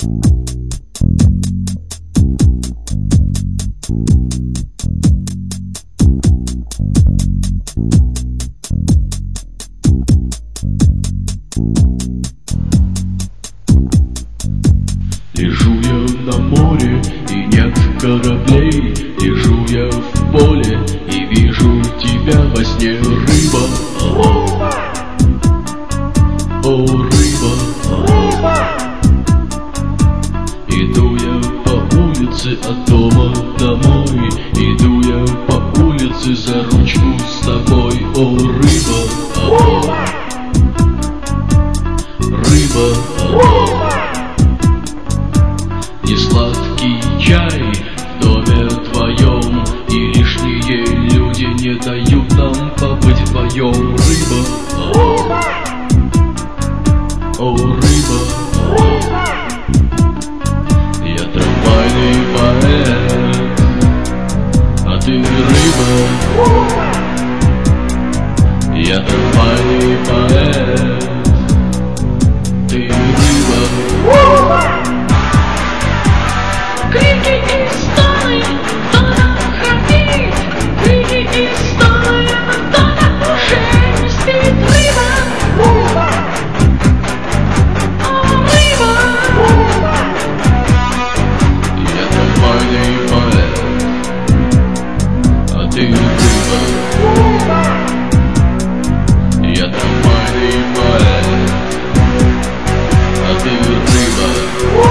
Лежу я на море, и нет кораблей. Лежу я в поле, и вижу тебя во сне. Рыба, о, рыба. Иду я по улице от дома домой. Иду я по улице за ручку с тобой. О, рыба, рыба. Несладкий чай в доме твоем, и лишние люди не дают нам побыть вдвоем. Рыба, о, рыба. Я трамвайный поэт, а ты рыба. Я трамвайный поэт, ты рыба. Крики и стоны, кто-то храпит. Крики и стоны, кто-то уже не спит. Рыба, о, рыба. Я трамвайный поэт, а ты рыба. Я трамвайный поэт, а ты рыба.